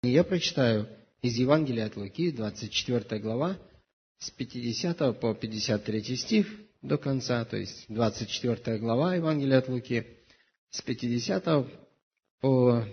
Я прочитаю из Евангелия от Луки, 24 глава, с 50 по 53 стих до конца, то есть 24 глава Евангелия от Луки, с 50 по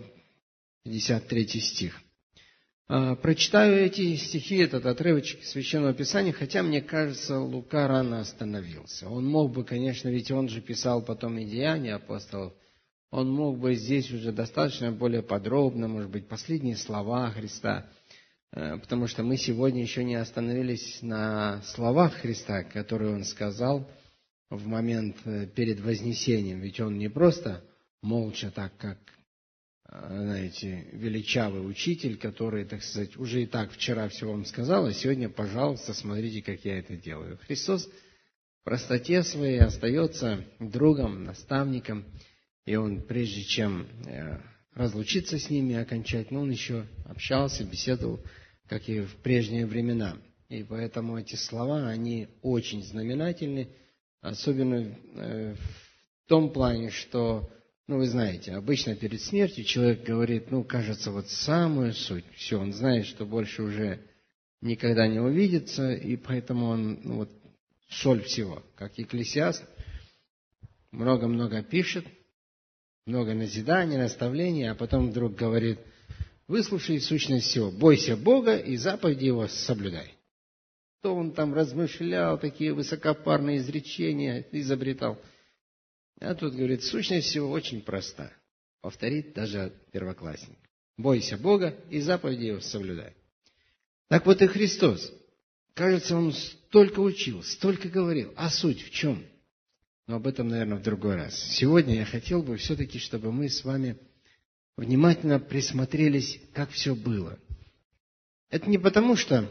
53 стих. Прочитаю эти стихи, этот отрывочек Священного Писания, хотя, мне кажется, Лука рано остановился. Он мог бы, конечно, ведь он же писал потом и Деяния апостолов, он мог бы здесь уже достаточно более подробно, может быть, последние слова Христа, потому что мы сегодня еще не остановились на словах Христа, которые Он сказал в момент перед Вознесением. Ведь Он не просто молча так, как, знаете, величавый учитель, который, так сказать, уже и так вчера все вам сказал, а сегодня, пожалуйста, смотрите, как я это делаю. Христос в простоте своей остается другом, наставником, и Он, прежде чем разлучиться с ними окончательно, Он еще общался, беседовал, как и в прежние времена. И поэтому эти слова, они очень знаменательны, особенно в том плане, что, вы знаете, обычно перед смертью человек говорит, кажется, вот самую суть. Все, он знает, что больше уже никогда не увидится, и поэтому он, соль всего. Как Екклесиаст, много-много пишет, много назиданий, наставлений, а потом вдруг говорит, выслушай сущность всего, бойся Бога и заповеди Его соблюдай. То он там размышлял, такие высокопарные изречения изобретал. А тут говорит, сущность всего очень проста. Повторит даже первоклассник. Бойся Бога и заповеди Его соблюдай. Так вот и Христос. Кажется, Он столько учил, столько говорил. А суть в чем? Но об этом, наверное, в другой раз. Сегодня я хотел бы все-таки, чтобы мы с вами внимательно присмотрелись, как все было. Это не потому, что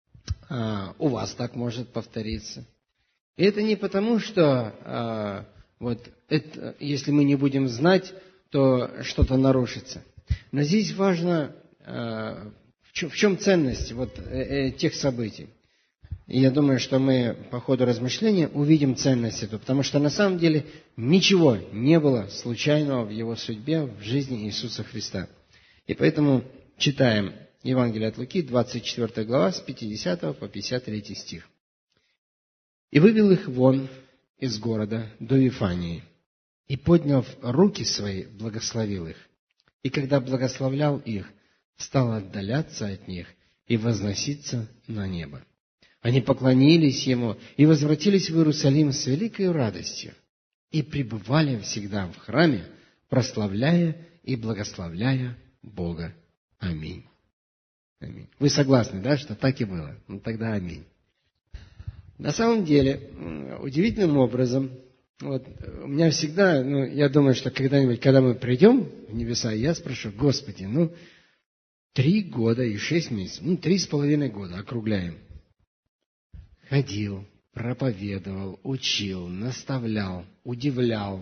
у вас так может повториться. И это не потому, что если мы не будем знать, то что-то нарушится. Но здесь важно, в чем ценность тех событий. И я думаю, что мы по ходу размышления увидим ценность эту, потому что на самом деле ничего не было случайного в Его судьбе, в жизни Иисуса Христа. И поэтому читаем Евангелие от Луки, 24 глава, с 50 по 53 стих. «И вывел их вон из города до Вифании, и, подняв руки свои, благословил их. И когда благословлял их, стал отдаляться от них и возноситься на небо. Они поклонились Ему и возвратились в Иерусалим с великой радостью и пребывали всегда в храме, прославляя и благословляя Бога. Аминь». Аминь. Вы согласны, да, что так и было? Тогда аминь. На самом деле, удивительным образом, у меня всегда, я думаю, что когда-нибудь, когда мы придем в небеса, я спрошу, Господи, 3 года и 6 месяцев, 3,5 года, округляем. Ходил, проповедовал, учил, наставлял, удивлял,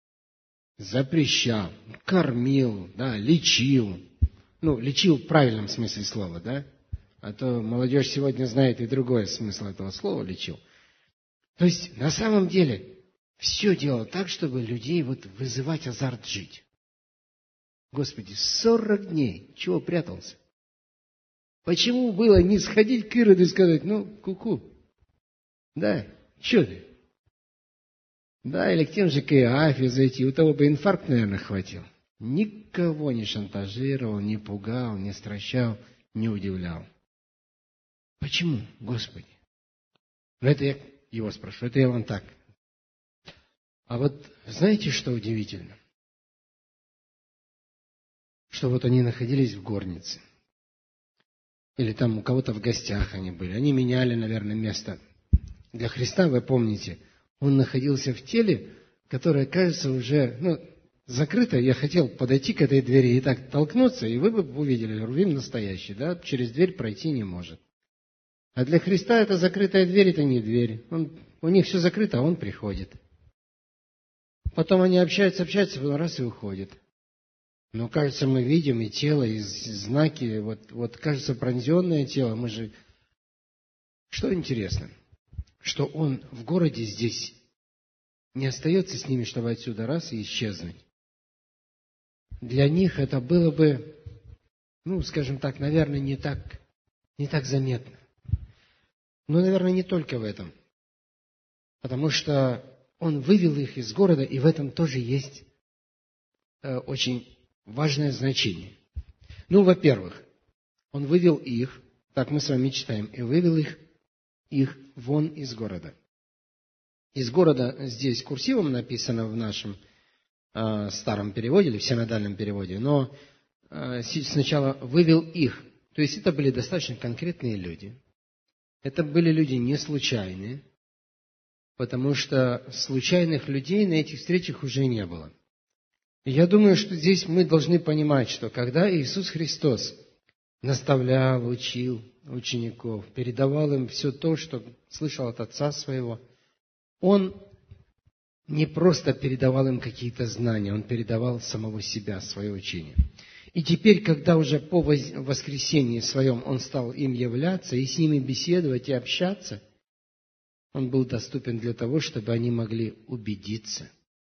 запрещал, кормил, лечил. Лечил в правильном смысле слова, да? А то молодежь сегодня знает и другой смысл этого слова «лечил». То есть, на самом деле, все делал так, чтобы людей вызывать азарт жить. Господи, 40 дней, чего прятался? Почему было не сходить к Ироду и сказать, ку-ку? Да, что ты? Да, или к тем же Каиафе зайти, у того бы инфаркт, наверное, хватил. Никого не шантажировал, не пугал, не стращал, не удивлял. Почему, Господи? Это я его спрошу, это я вам так. А знаете, что удивительно? Что они находились в горнице. Или там у кого-то в гостях они были. Они меняли, наверное, место. Для Христа, вы помните, Он находился в теле, которое, кажется, уже, закрыто. Я хотел подойти к этой двери и так толкнуться, и вы бы увидели, Рувим настоящий, да, через дверь пройти не может. А для Христа это закрытая дверь, это не дверь. У них все закрыто, а Он приходит. Потом они общаются, потом раз и уходят. Но, кажется, мы видим и тело, и знаки, кажется, пронзенное тело, мы же... Что интересно? Что Он в городе здесь не остается с ними, чтобы отсюда раз и исчезнуть. Для них это было бы скажем так, наверное, не так заметно. Но, наверное, не только в этом. Потому что он вывел их из города, и в этом тоже есть очень важное значение. Во-первых, он вывел их, так мы с вами читаем, и вывел их вон из города. Из города здесь курсивом написано в нашем старом переводе, или в синодальном переводе, но сначала вывел их. То есть это были достаточно конкретные люди. Это были люди не случайные, потому что случайных людей на этих встречах уже не было. И я думаю, что здесь мы должны понимать, что когда Иисус Христос наставлял, учил учеников, передавал им все то, что слышал от Отца Своего, Он не просто передавал им какие-то знания, Он передавал самого себя, свое учение. И теперь, когда уже по воскресении своем Он стал им являться и с ними беседовать и общаться, Он был доступен для того, чтобы они могли убедиться.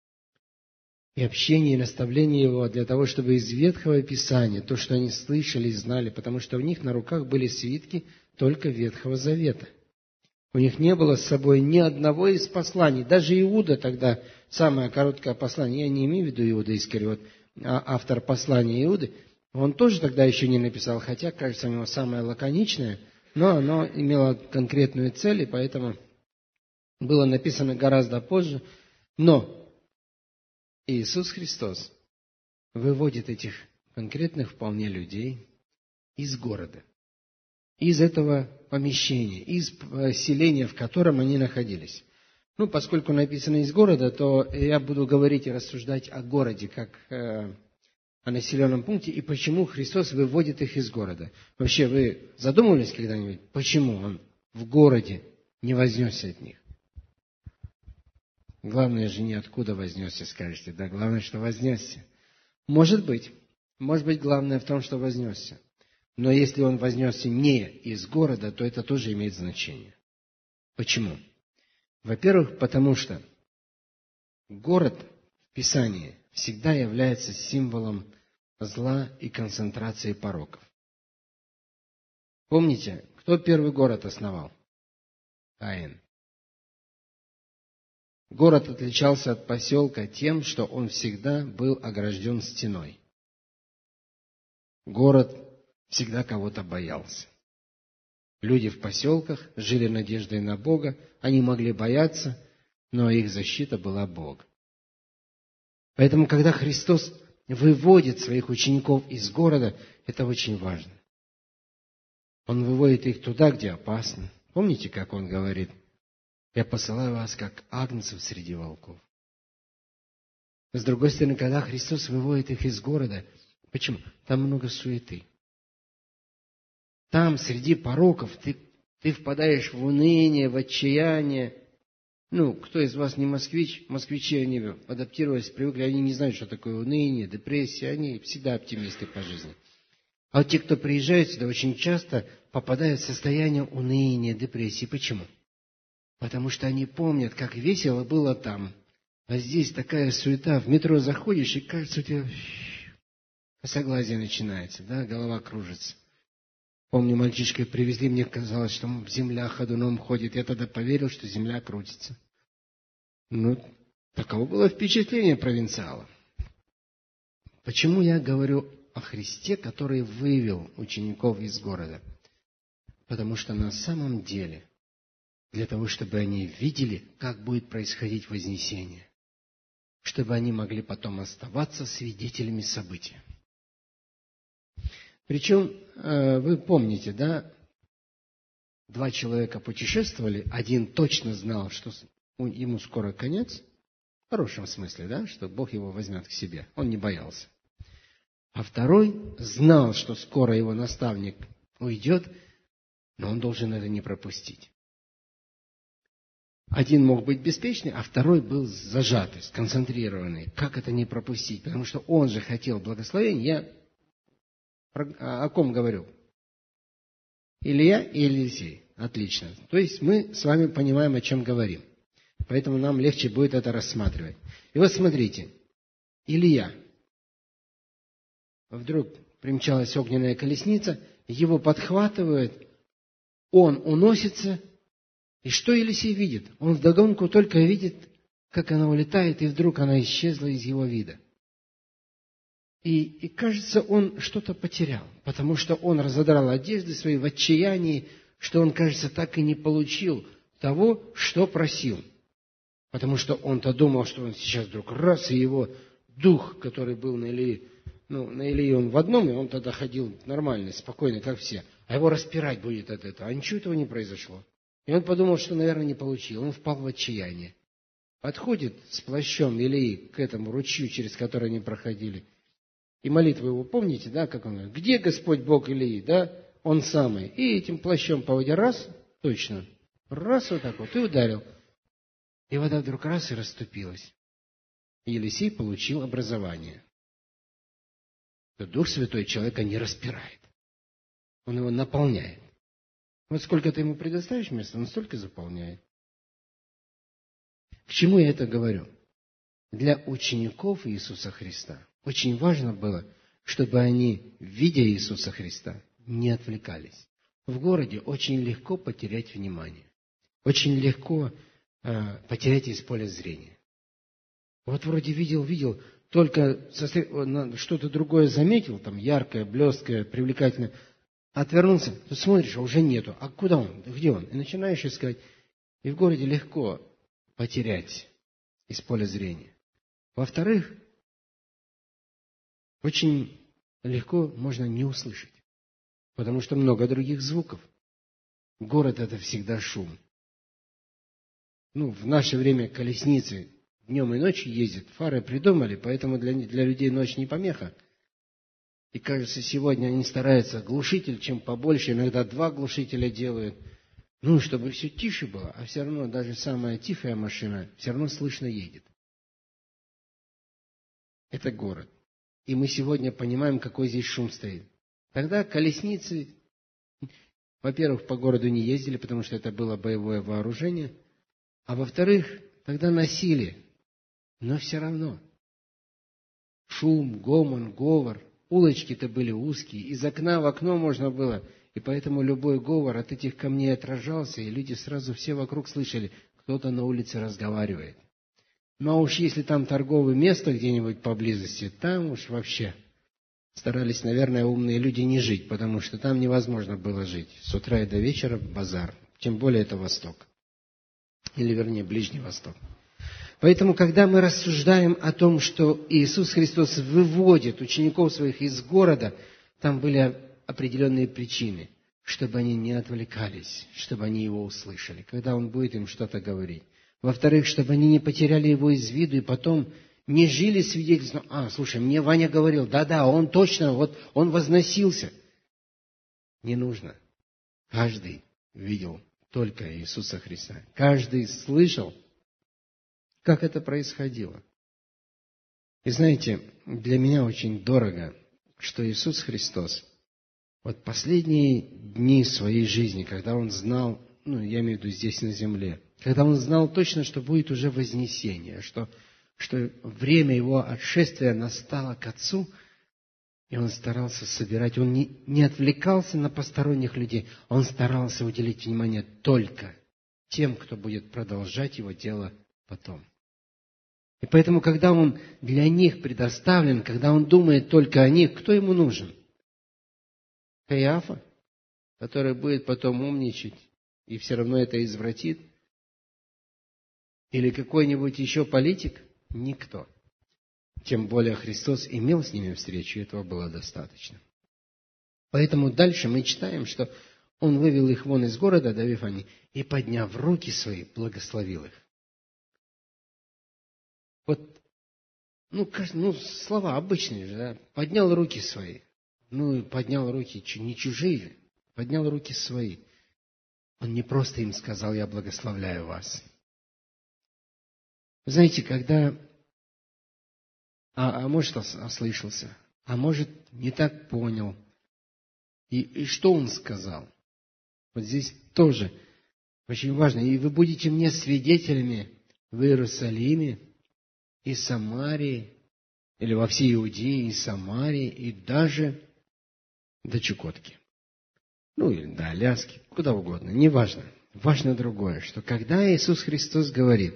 И общение, и наставление Его для того, чтобы из Ветхого Писания, то, что они слышали и знали, потому что у них на руках были свитки только Ветхого Завета. У них не было с собой ни одного из посланий. Даже Иуда тогда, самое короткое послание, я не имею в виду Иуда Искариот, а автор послания Иуды, он тоже тогда еще не написал, хотя, кажется, у него самое лаконичное, но оно имело конкретную цель, и поэтому было написано гораздо позже. Но Иисус Христос выводит этих конкретных вполне людей из города, из этого помещения, из селения, в котором они находились. Поскольку написано из города, то я буду говорить и рассуждать о городе, как о населенном пункте, и почему Христос выводит их из города. Вообще, вы задумывались когда-нибудь, почему Он в городе не вознесся от них? Главное же не откуда вознесся, скажете, да? Главное, что вознесся. Может быть, главное в том, что вознесся. Но если Он вознесся не из города, то это тоже имеет значение. Почему? Во-первых, потому что город в Писании всегда является символом зла и концентрации пороков. Помните, кто первый город основал? Каин. Город отличался от поселка тем, что он всегда был огражден стеной. Город всегда кого-то боялся. Люди в поселках жили надеждой на Бога, они могли бояться, но их защита была Бог. Поэтому, когда Христос выводит своих учеников из города, это очень важно. Он выводит их туда, где опасно. Помните, как Он говорит? Я посылаю вас, как агнцев среди волков. С другой стороны, когда Христос выводит их из города, почему? Там много суеты. Там, среди пороков, ты впадаешь в уныние, в отчаяние. Кто из вас не москвич? Москвичи, они адаптировались, привыкли, они не знают, что такое уныние, депрессия, они всегда оптимисты по жизни. А вот те, кто приезжают сюда, очень часто попадают в состояние уныния, депрессии. Почему? Потому что они помнят, как весело было там. А здесь такая суета. В метро заходишь, и кажется, у тебя косоглазие начинается, да, голова кружится. Помню, мальчишкой привезли, мне казалось, что земля ходуном ходит. Я тогда поверил, что земля крутится. Таково было впечатление провинциала. Почему я говорю о Христе, который вывел учеников из города? Потому что на самом деле, для того, чтобы они видели, как будет происходить вознесение, чтобы они могли потом оставаться свидетелями события. Причем, вы помните, да, 2 человека путешествовали, один точно знал, что ему скоро конец, в хорошем смысле, да, что Бог его возьмет к себе, он не боялся. А второй знал, что скоро его наставник уйдет, но он должен это не пропустить. Один мог быть беспечный, а второй был зажатый, сконцентрированный. Как это не пропустить? Потому что он же хотел благословения. Я о ком говорю? Илья и Елисей. Отлично. То есть мы с вами понимаем, о чем говорим. Поэтому нам легче будет это рассматривать. И вот смотрите. Илья вдруг примчалась огненная колесница, его подхватывают, он уносится. И что Елисей видит? Он вдогонку только видит, как она улетает, и вдруг она исчезла из его вида. И кажется, он что-то потерял, потому что он разодрал одежды свои в отчаянии, что он, кажется, так и не получил того, что просил. Потому что он-то думал, что он сейчас вдруг раз, и его дух, который был на Илии, на Илии он в одном, и он тогда ходил нормально, спокойно, как все. А его распирать будет от этого. А ничего этого не произошло. И он подумал, что, наверное, не получил. Он впал в отчаяние. Подходит с плащом Илии к этому ручью, через который они проходили. И молитву его, помните, да, как он говорит? Где Господь Бог Илии, да? Он самый. И этим плащом поводя раз, точно, раз вот так вот, и ударил. И вода вдруг раз и расступилась. И Елисей получил образование. Дух Святой человека не распирает. Он его наполняет. Вот сколько ты ему предоставишь места, он столько заполняет. К чему я это говорю? Для учеников Иисуса Христа очень важно было, чтобы они, видя Иисуса Христа, не отвлекались. В городе очень легко потерять внимание. Очень легко потерять из поля зрения. Вот вроде видел, только что-то другое заметил, там яркое, блесткое, привлекательное, отвернулся, ты смотришь, а уже нету. А куда он? Где он? И начинаешь искать. И в городе легко потерять из поля зрения. Во-вторых, очень легко можно не услышать, потому что много других звуков. Город – это всегда шум. В наше время колесницы днем и ночью ездят, фары придумали, поэтому для людей ночь не помеха. И кажется, сегодня они стараются глушитель, чем побольше, иногда 2 глушителя делают, чтобы все тише было, а все равно даже самая тихая машина все равно слышно едет. Это город. И мы сегодня понимаем, какой здесь шум стоит. Тогда колесницы, во-первых, по городу не ездили, потому что это было боевое вооружение, а во-вторых, тогда носили, но все равно. Шум, гомон, говор. Улочки-то были узкие, из окна в окно можно было, и поэтому любой говор от этих камней отражался, и люди сразу все вокруг слышали, кто-то на улице разговаривает. А уж если там торговое место где-нибудь поблизости, там уж вообще старались, наверное, умные люди не жить, потому что там невозможно было жить. С утра и до вечера базар, тем более это Восток, или вернее Ближний Восток. Поэтому, когда мы рассуждаем о том, что Иисус Христос выводит учеников своих из города, там были определенные причины, чтобы они не отвлекались, чтобы они Его услышали, когда Он будет им что-то говорить. Во-вторых, чтобы они не потеряли Его из виду и потом не жили свидетельством. Слушай, мне Ваня говорил, да, он точно, вот он возносился. Не нужно. Каждый видел только Иисуса Христа. Каждый слышал, как это происходило. И знаете, для меня очень дорого, что Иисус Христос, вот последние дни своей жизни, когда Он знал, я имею в виду здесь на земле, когда Он знал точно, что будет уже вознесение, что время Его отшествия настало к Отцу, и Он старался собирать, Он не отвлекался на посторонних людей, Он старался уделить внимание только тем, кто будет продолжать Его дело потом. И поэтому, когда Он для них предоставлен, когда Он думает только о них, кто Ему нужен? Каиафа, который будет потом умничать и все равно это извратит? Или какой-нибудь еще политик? Никто. Тем более Христос имел с ними встречу, и этого было достаточно. Поэтому дальше мы читаем, что Он вывел их вон из города до Вифании и, подняв руки свои, благословил их. Вот, слова обычные же, да? Поднял руки свои. Поднял руки, не чужие, поднял руки свои. Он не просто им сказал, я благословляю вас. Вы знаете, когда, может, ослышался, а может, не так понял. И что он сказал? Вот здесь тоже очень важно. И вы будете мне свидетелями в Иерусалиме и Самарии, или во всей Иудее и Самарии, и даже до Чукотки. Ну, или до Аляски, куда угодно, неважно. Важно другое, что когда Иисус Христос говорит,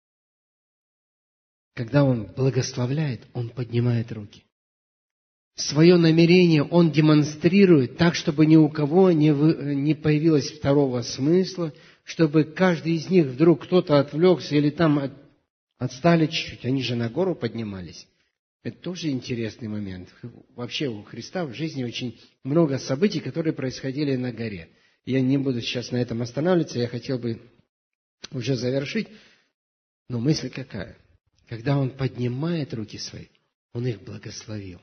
когда Он благословляет, Он поднимает руки. Свое намерение Он демонстрирует так, чтобы ни у кого не появилось второго смысла, чтобы каждый из них вдруг кто-то отвлекся или там отстали чуть-чуть. Они же на гору поднимались. Это тоже интересный момент. Вообще у Христа в жизни очень много событий, которые происходили на горе. Я не буду сейчас на этом останавливаться, я хотел бы уже завершить. Но мысль какая? Когда Он поднимает руки свои, Он их благословил.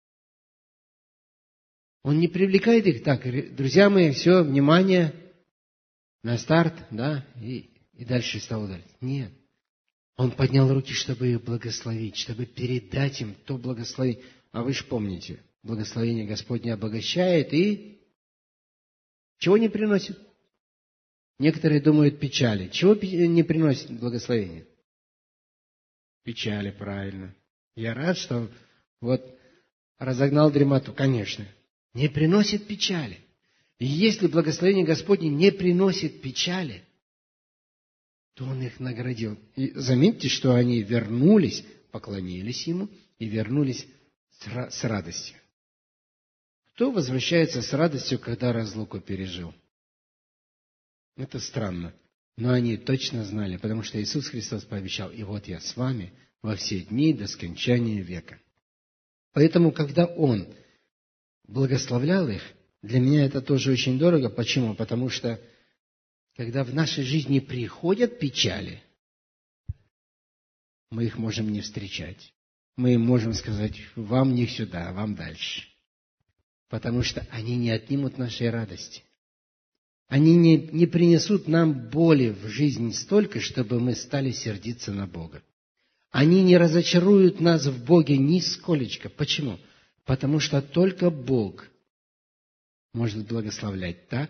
Он не привлекает их так, друзья мои, все, внимание, на старт, да, и дальше стал ударить. Нет. Он поднял руки, чтобы их благословить, чтобы передать им то благословение. А вы же помните, благословение Господне обогащает и чего не приносит? Некоторые думают печали. Чего не приносит благословение? Печали, правильно. Я рад, что вот разогнал дремоту. Конечно. Не приносит печали. И если благословение Господне не приносит печали, то Он их наградил. И заметьте, что они вернулись, поклонились Ему и вернулись с радостью. Кто возвращается с радостью, когда разлуку пережил? Это странно. Но они точно знали, потому что Иисус Христос пообещал, и вот я с вами во все дни до скончания века. Поэтому, когда Он благословлял их, для меня это тоже очень дорого. Почему? Потому что, когда в нашей жизни приходят печали, мы их можем не встречать. Мы им можем сказать, вам не сюда, вам дальше. Потому что они не отнимут нашей радости. Они не принесут нам боли в жизнь столько, чтобы мы стали сердиться на Бога. Они не разочаруют нас в Боге нисколечко. Почему? Потому что только Бог может благословлять так,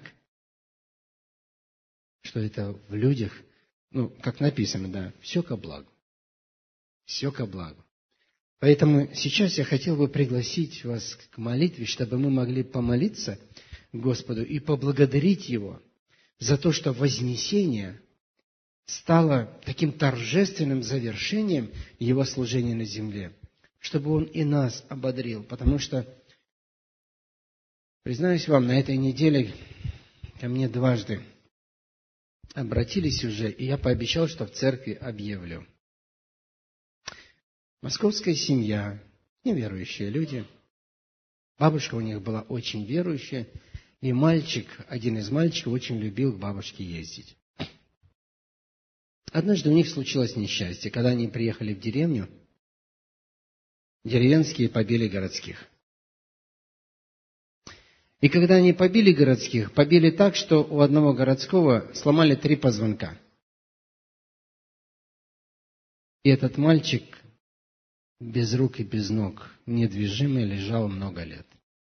что это в людях, как написано, да, все ко благу. Все ко благу. Поэтому сейчас я хотел бы пригласить вас к молитве, чтобы мы могли помолиться Господу и поблагодарить Его за то, что вознесение стало таким торжественным завершением Его служения на земле, чтобы Он и нас ободрил, потому что, признаюсь вам, на этой неделе ко мне дважды обратились уже, и я пообещал, что в церкви объявлю. Московская семья, неверующие люди, бабушка у них была очень верующая, и один из мальчиков очень любил к бабушке ездить. Однажды у них случилось несчастье, когда они приехали в деревню, деревенские побили городских. И когда они побили городских, побили так, что у одного городского сломали 3 позвонка. И этот мальчик без рук и без ног, недвижимый, лежал много лет.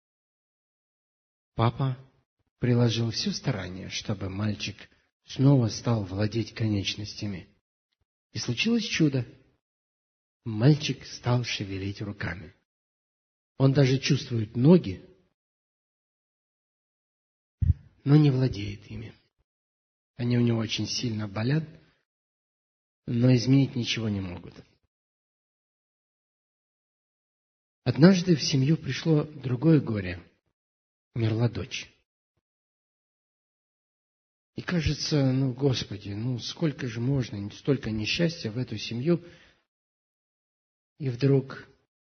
Папа приложил все старание, чтобы мальчик снова стал владеть конечностями. И случилось чудо. Мальчик стал шевелить руками. Он даже чувствует ноги, но не владеет ими. Они у него очень сильно болят, но изменить ничего не могут. Однажды в семью пришло другое горе. Умерла дочь. И кажется, Господи, сколько же можно, столько несчастья в эту семью. И вдруг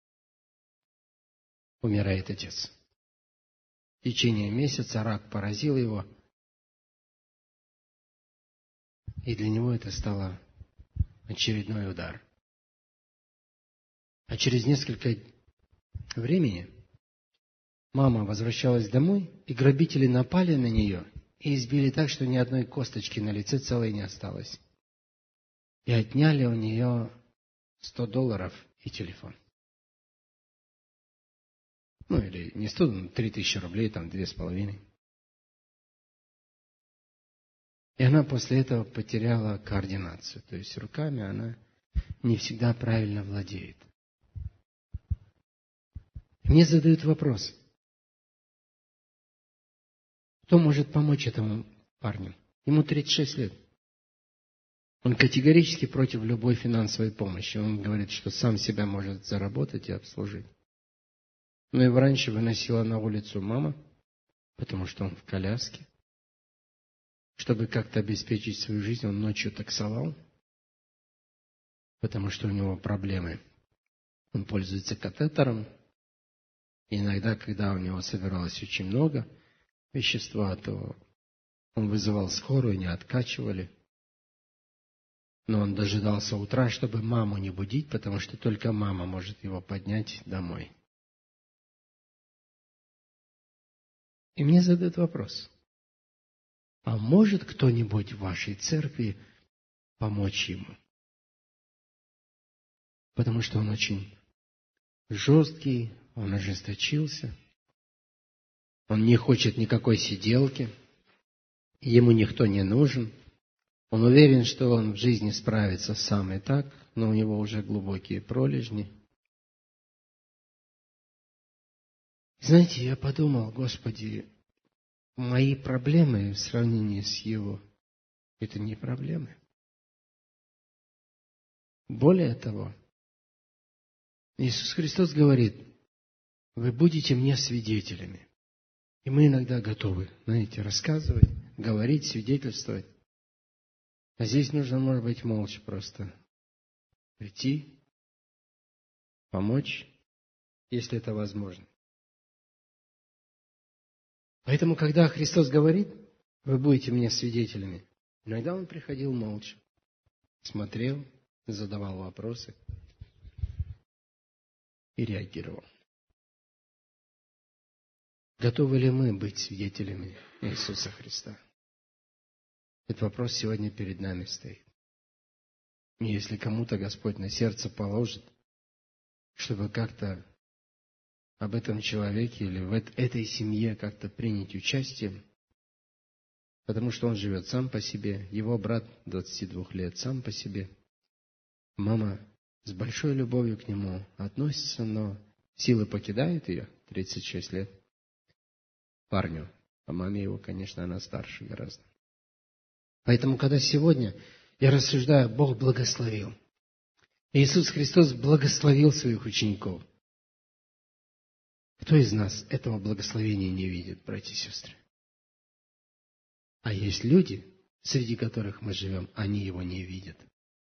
умирает отец. В течение месяца рак поразил его. И для него это стало очередной удар. А через несколько времени мама возвращалась домой, и грабители напали на нее и избили так, что ни одной косточки на лице целой не осталось. И отняли у нее $100 и телефон. Или не 100, но 3000 рублей, там 2,5. И она после этого потеряла координацию. То есть руками она не всегда правильно владеет. Мне задают вопрос. Кто может помочь этому парню? Ему 36 лет. Он категорически против любой финансовой помощи. Он говорит, что сам себя может заработать и обслужить. Но его раньше выносила на улицу мама, потому что он в коляске. Чтобы как-то обеспечить свою жизнь, он ночью таксовал, потому что у него проблемы. Он пользуется катетером. И иногда, когда у него собиралось очень много вещества, то он вызывал скорую, не откачивали. Но он дожидался утра, чтобы маму не будить, потому что только мама может его поднять домой. И мне задают вопрос. А может кто-нибудь в вашей церкви помочь ему? Потому что он очень жесткий, он ожесточился, он не хочет никакой сиделки, ему никто не нужен. Он уверен, что он в жизни справится сам и так, но у него уже глубокие пролежни. Знаете, я подумал, Господи, мои проблемы в сравнении с его – это не проблемы. Более того, Иисус Христос говорит, вы будете мне свидетелями. И мы иногда готовы, знаете, рассказывать, говорить, свидетельствовать. А здесь нужно, может быть, молча просто прийти, помочь, если это возможно. Поэтому, когда Христос говорит, вы будете мне свидетелями, иногда Он приходил молча, смотрел, задавал вопросы и реагировал. Готовы ли мы быть свидетелями Иисуса Христа? Этот вопрос сегодня перед нами стоит. И если кому-то Господь на сердце положит, чтобы как-то об этом человеке или в этой семье как-то принять участие, потому что он живет сам по себе, его брат 22 лет сам по себе, мама с большой любовью к нему относится, но силы покидают ее, 36 лет, парню, а маме его, конечно, она старше гораздо. Поэтому, когда сегодня я рассуждаю, Бог благословил. Иисус Христос благословил своих учеников. Кто из нас этого благословения не видит, братья и сестры? А есть люди, среди которых мы живем, они его не видят.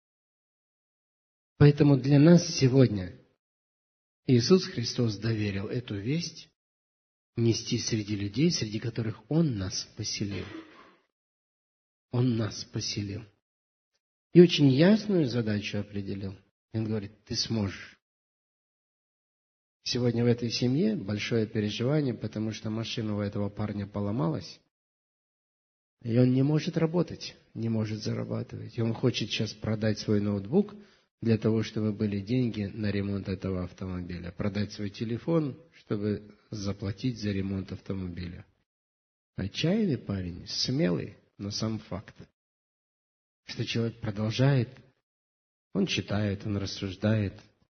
Поэтому для нас сегодня Иисус Христос доверил эту весть нести среди людей, среди которых Он нас поселил. Он нас поселил. И очень ясную задачу определил. Он говорит, ты сможешь. Сегодня в этой семье большое переживание, потому что машина у этого парня поломалась, и он не может работать, не может зарабатывать. И он хочет сейчас продать свой ноутбук для того, чтобы были деньги на ремонт этого автомобиля. Продать свой телефон, чтобы заплатить за ремонт автомобиля. Отчаянный парень, смелый, но сам факт, что человек продолжает, он читает, он рассуждает.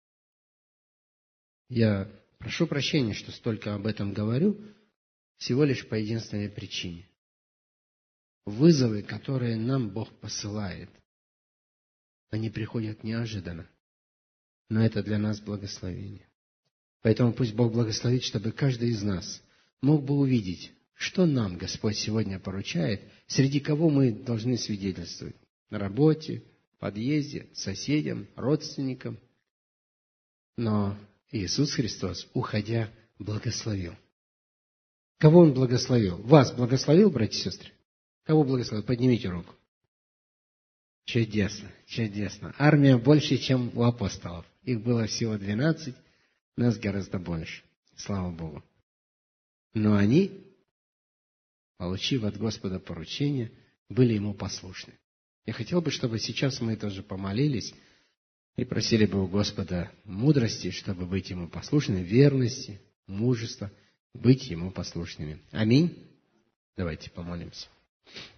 Я прошу прощения, что столько об этом говорю, всего лишь по единственной причине. Вызовы, которые нам Бог посылает, они приходят неожиданно, но это для нас благословение. Поэтому пусть Бог благословит, чтобы каждый из нас мог бы увидеть, что нам Господь сегодня поручает, среди кого мы должны свидетельствовать. На работе, в подъезде, соседям, родственникам. Но Иисус Христос, уходя, благословил. Кого Он благословил? Вас благословил, братья и сестры? Кого благословил? Поднимите руку. Чудесно, чудесно. Армия больше, чем у апостолов. Их было всего 12, нас гораздо больше. Слава Богу. Но они, получив от Господа поручение, были Ему послушны. Я хотел бы, чтобы сейчас мы тоже помолились и просили бы у Господа мудрости, чтобы быть Ему послушными, верности, мужества, быть Ему послушными. Аминь. Давайте помолимся.